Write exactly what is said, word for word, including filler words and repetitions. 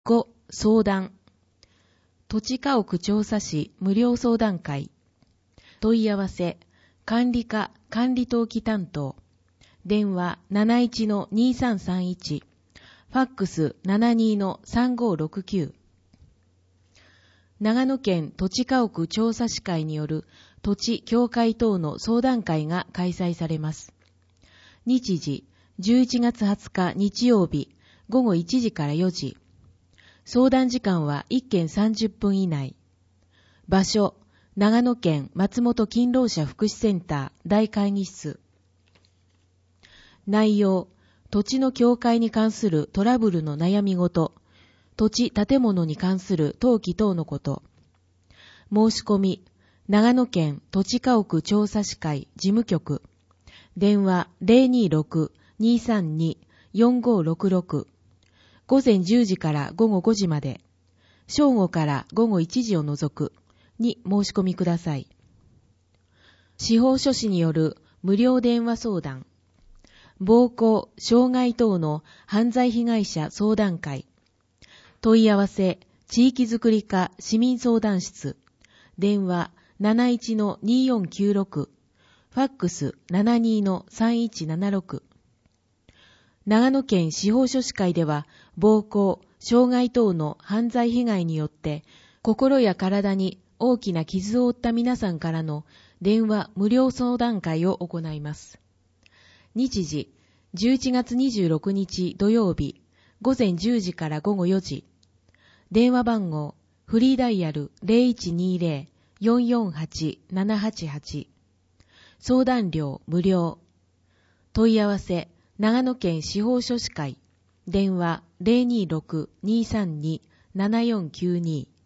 ご. 相談。土地家屋調査士無料相談会。問い合わせ、管理課管理登記担当。電話 なないちのにさんさんいち。ファックス ななにのさんごろくきゅう。長野県土地家屋調査士会による土地協会等の相談会が開催されます。日時、じゅういちがつはつか日曜日、ごごいちじからよじ。相談時間はいっけんさんじゅっぷん以内。場所、長野県松本勤労者福祉センター大会議室。内容、土地の境界に関するトラブルの悩み事、土地建物に関する登記等のこと。申し込み、長野県土地家屋調査士会事務局。電話 ゼロにろく にさんに よんごろくろく。午前じゅうじからごごごじまで、正午からごごいちじを除くに申し込みください。司法書士による無料電話相談。暴行、傷害等の犯罪被害者相談会。問い合わせ、地域づくり課市民相談室。電話 なないちのによんきゅうろく。ファックス ななにのさんいちななろく。長野県司法書士会では、暴行、傷害等の犯罪被害によって、心や体に大きな傷を負った皆さんからの電話無料相談会を行います。日時、じゅういちがつにじゅうろくにち土曜日、午前じゅうじからごごよじ。電話番号、フリーダイヤル ゼロいちにゼロ よんよんはち ななはちはち。相談料無料。問い合わせ、長野県司法書士会。電話 ゼロにろく にさんに ななよんきゅうに。